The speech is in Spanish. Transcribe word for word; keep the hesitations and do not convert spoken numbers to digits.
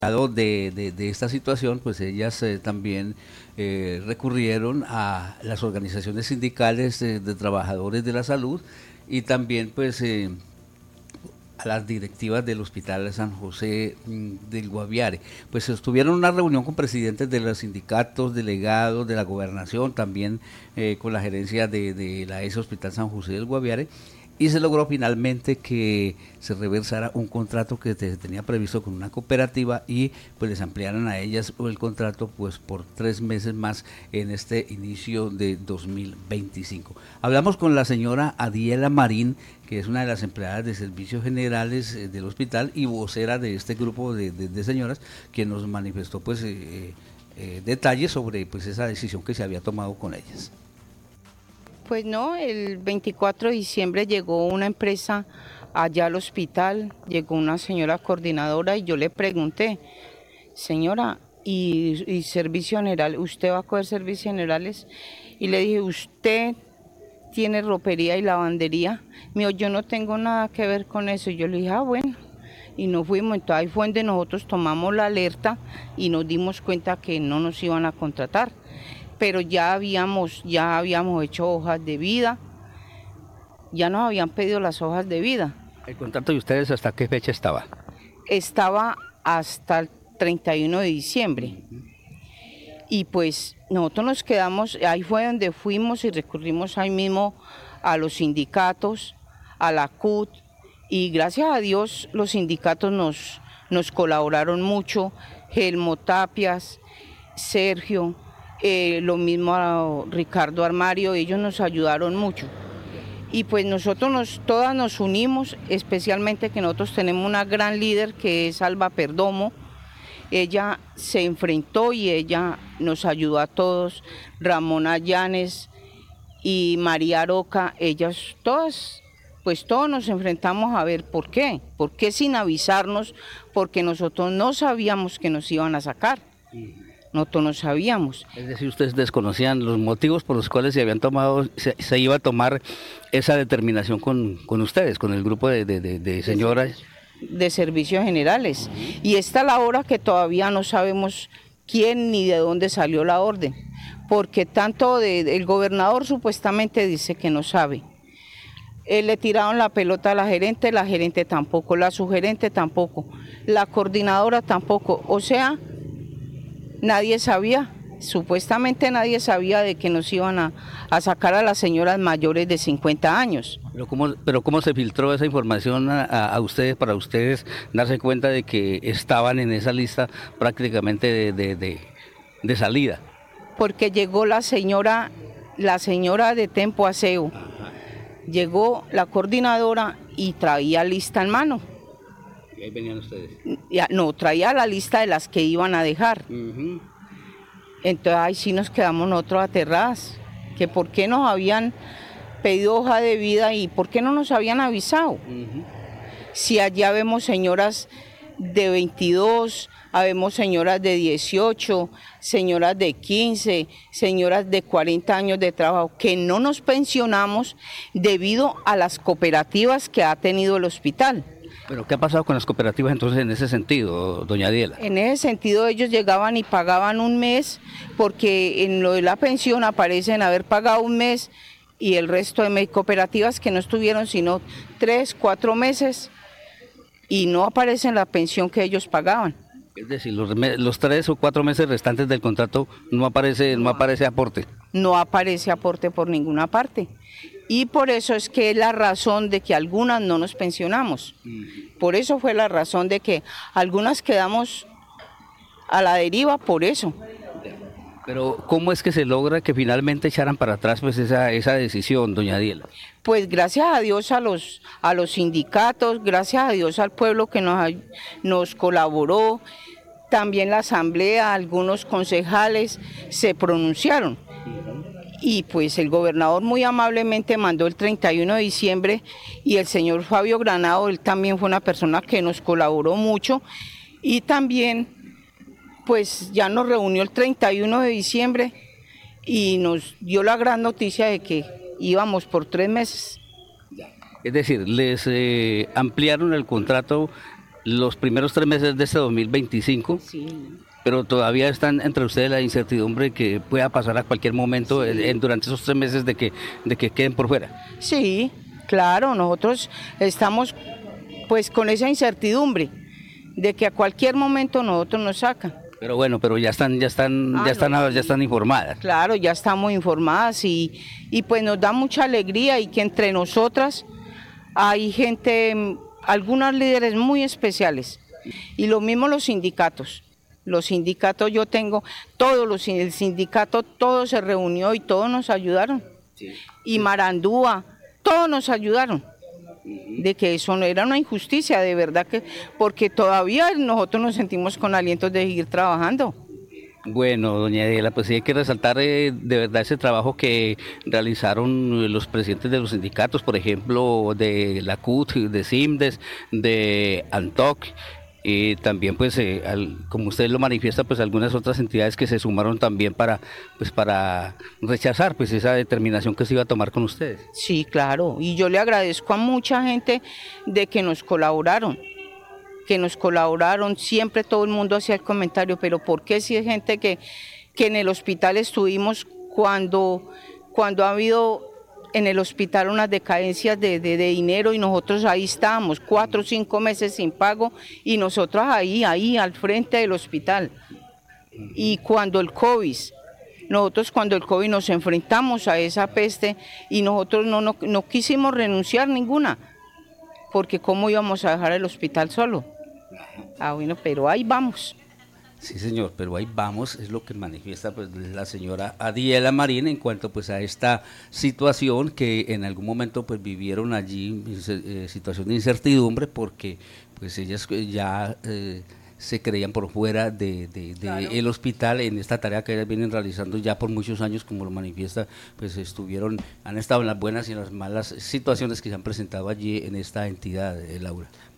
De, de, de esta situación, pues ellas eh, también eh, recurrieron a las organizaciones sindicales eh, de trabajadores de la salud y también pues eh, a las directivas del Hospital de San José mm, del Guaviare. Pues estuvieron en una reunión con presidentes de los sindicatos, delegados de la gobernación, también eh, con la gerencia de, de la ese Hospital San José del Guaviare, y se logró finalmente que se reversara un contrato que se tenía previsto con una cooperativa y pues les ampliaran a ellas el contrato pues por tres meses más en este inicio de dos mil veinticinco. Hablamos con la señora Adiela Marín, que es una de las empleadas de servicios generales eh, del hospital y vocera de este grupo de, de, de señoras, que nos manifestó pues eh, eh, detalles sobre pues esa decisión que se había tomado con ellas. Pues no, el veinticuatro de diciembre llegó una empresa allá al hospital, llegó una señora coordinadora y yo le pregunté, señora, ¿y, y servicio general? ¿Usted va a coger servicios generales? Y le dije, ¿usted tiene ropería y lavandería? Me dijo, yo no tengo nada que ver con eso. Y yo le dije, ah, bueno. Y nos fuimos, entonces ahí fue donde nosotros tomamos la alerta y nos dimos cuenta que no nos iban a contratar. Pero ya habíamos, ya habíamos hecho hojas de vida, ya nos habían pedido las hojas de vida. ¿El contrato de ustedes hasta qué fecha estaba? Estaba hasta el treinta y uno de diciembre. Y pues nosotros nos quedamos, ahí fue donde fuimos y recurrimos ahí mismo a los sindicatos, a la C U T, y gracias a Dios los sindicatos nos, nos colaboraron mucho, Helmo Tapias, Sergio, Eh, lo mismo a Ricardo Armario, ellos nos ayudaron mucho. Y pues nosotros nos, todas nos unimos, especialmente que nosotros tenemos una gran líder que es Alba Perdomo. Ella se enfrentó y ella nos ayudó a todos, Ramona Llanes y María Aroca, ellas todas, pues todos nos enfrentamos a ver por qué, por qué sin avisarnos, porque nosotros no sabíamos que nos iban a sacar. Nosotros no sabíamos. Es decir, ustedes desconocían los motivos por los cuales se habían tomado, se, se iba a tomar esa determinación con, con ustedes, con el grupo de, de, de, de señoras. De servicios generales. Y esta es la hora que todavía no sabemos quién ni de dónde salió la orden, porque tanto de, el gobernador supuestamente dice que no sabe. Él le tiraron la pelota a la gerente, la gerente tampoco, la subgerente tampoco, la coordinadora tampoco, o sea, nadie sabía, supuestamente nadie sabía de que nos iban a, a sacar a las señoras mayores de cincuenta años. Pero ¿cómo, pero cómo se filtró esa información a, a ustedes, para ustedes darse cuenta de que estaban en esa lista prácticamente de, de, de, de salida? Porque llegó la señora, la señora de Tempo Aseo, llegó la coordinadora y traía lista en mano. Y ahí venían ustedes. Ya, no, traía la lista de las que iban a dejar. Uh-huh. Entonces ahí sí nos quedamos nosotros aterradas, que por qué nos habían pedido hoja de vida y por qué no nos habían avisado. Uh-huh. Si allá vemos señoras de veintidós, vemos señoras de dieciocho, señoras de quince, señoras de cuarenta años de trabajo, que no nos pensionamos debido a las cooperativas que ha tenido el hospital. ¿Pero qué ha pasado con las cooperativas entonces en ese sentido, doña Adiela? En ese sentido ellos llegaban y pagaban un mes, porque en lo de la pensión aparecen haber pagado un mes y el resto de cooperativas que no estuvieron sino tres, cuatro meses y no aparece en la pensión que ellos pagaban. Es decir, los, los tres o cuatro meses restantes del contrato no aparece, no, no aparece aporte. No aparece aporte por ninguna parte. Y por eso es que es la razón de que algunas no nos pensionamos. Por eso fue la razón de que algunas quedamos a la deriva, por eso. Pero ¿cómo es que se logra que finalmente echaran para atrás pues esa, esa decisión, doña Adiela? Pues gracias a Dios a los, a los sindicatos, gracias a Dios al pueblo que nos, nos colaboró, también la asamblea, algunos concejales se pronunciaron. Y pues el gobernador muy amablemente mandó el treinta y uno de diciembre y el señor Fabio Granado, él también fue una persona que nos colaboró mucho y también pues ya nos reunió el treinta y uno de diciembre y nos dio la gran noticia de que íbamos por tres meses. Es decir, les eh, ampliaron el contrato los primeros tres meses de este dos mil veinticinco, Sí. pero todavía están entre ustedes la incertidumbre que pueda pasar a cualquier momento Sí. en, durante esos tres meses de que, de que queden por fuera. Sí, claro, nosotros estamos pues con esa incertidumbre de que a cualquier momento nosotros nos sacan. Pero bueno, pero ya están, ya están, Ah, ya están, no, ya están informadas. Claro, ya estamos informadas y, y pues nos da mucha alegría y que entre nosotras hay gente, algunas líderes muy especiales y lo mismo los sindicatos. Los sindicatos yo tengo, todos los el sindicato, todo se reunió y todos nos ayudaron. Sí. Y Marandúa, todos nos ayudaron. De que eso no era una injusticia, de verdad que, porque todavía nosotros nos sentimos con alientos de seguir trabajando. Bueno, doña Adela, pues sí hay que resaltar eh, de verdad ese trabajo que realizaron los presidentes de los sindicatos, por ejemplo, de la C U T, de CIMDES, de ANTOC, y también pues eh, al, como usted lo manifiesta, pues algunas otras entidades que se sumaron también para pues para rechazar pues esa determinación que se iba a tomar con ustedes. Sí, claro, y yo le agradezco a mucha gente de que nos colaboraron, que nos colaboraron, siempre todo el mundo hacía el comentario, pero ¿por qué si hay gente que, que en el hospital estuvimos cuando, cuando ha habido en el hospital unas decadencias de, de, de dinero y nosotros ahí estábamos cuatro o cinco meses sin pago y nosotros ahí, ahí al frente del hospital? Y cuando el COVID, nosotros cuando el COVID nos enfrentamos a esa peste y nosotros no, no, no quisimos renunciar ninguna, porque cómo íbamos a dejar el hospital solo. Ah, bueno, pero ahí vamos. Sí, señor, pero ahí vamos, es lo que manifiesta pues la señora Adiela Marín en cuanto pues a esta situación que en algún momento pues vivieron allí, eh, situación de incertidumbre, porque pues ellas ya eh, se creían por fuera de, de, de claro. el hospital en esta tarea que ellas vienen realizando ya por muchos años, como lo manifiesta, pues estuvieron, han estado en las buenas y en las malas situaciones que se han presentado allí en esta entidad, eh, Laura.